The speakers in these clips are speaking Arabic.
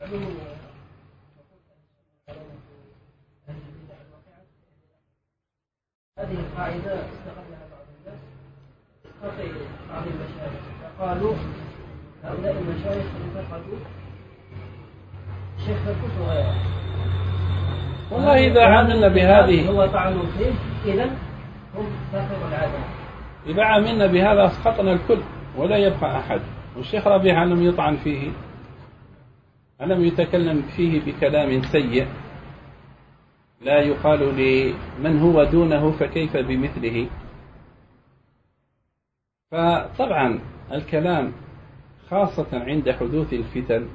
هذه القاعدة استغلها بعض الناس خطئ بعض المشايخ، فقالوا هؤلاء المشايخ انتقدوا شيخ الكتب وغيره. والله إذا عملنا بهذه هو طعن فيه، إذا هم تفرق العادة. إذا عملنا بهذا أسقطنا الكل ولا يبقى أحد. والشيخ ربيعة لم يطعن فيه، ألم يتكلم فيه بكلام سيء لا يقال لمن هو دونه فكيف بمثله. فطبعا الكلام خاصة عند حدوث الفتن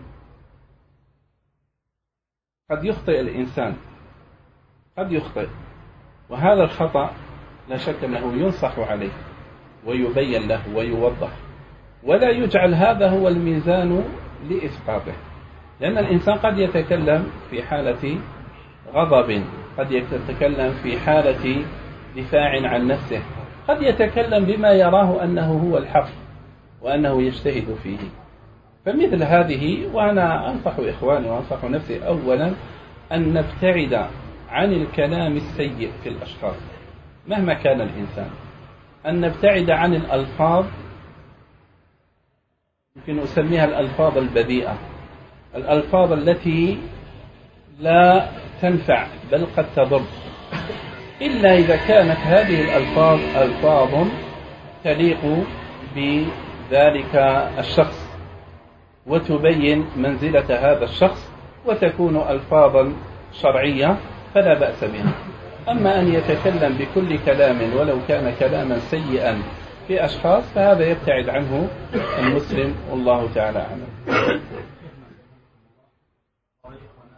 قد يخطئ الإنسان، قد يخطئ، وهذا الخطأ لا شك أنه ينصح عليه ويبين له ويوضح، ولا يجعل هذا هو الميزان لإسقاطه. لأن الإنسان قد يتكلم في حالة غضب، قد يتكلم في حالة دفاع عن نفسه، قد يتكلم بما يراه أنه هو الحق وأنه يجتهد فيه. فمثل هذه، وأنا أنصح إخواني وأنصح نفسي أولا أن نبتعد عن الكلام السيء في الأشخاص مهما كان الإنسان، أن نبتعد عن الألفاظ، يمكن أسميها الألفاظ البذيئة، الألفاظ التي لا تنفع بل قد تضر، إلا إذا كانت هذه الألفاظ ألفاظ تليق بذلك الشخص وتبين منزلة هذا الشخص وتكون ألفاظا شرعية فلا بأس بها. أما أن يتكلم بكل كلام ولو كان كلاما سيئا في أشخاص فهذا يبتعد عنه المسلم، والله تعالى أعلم.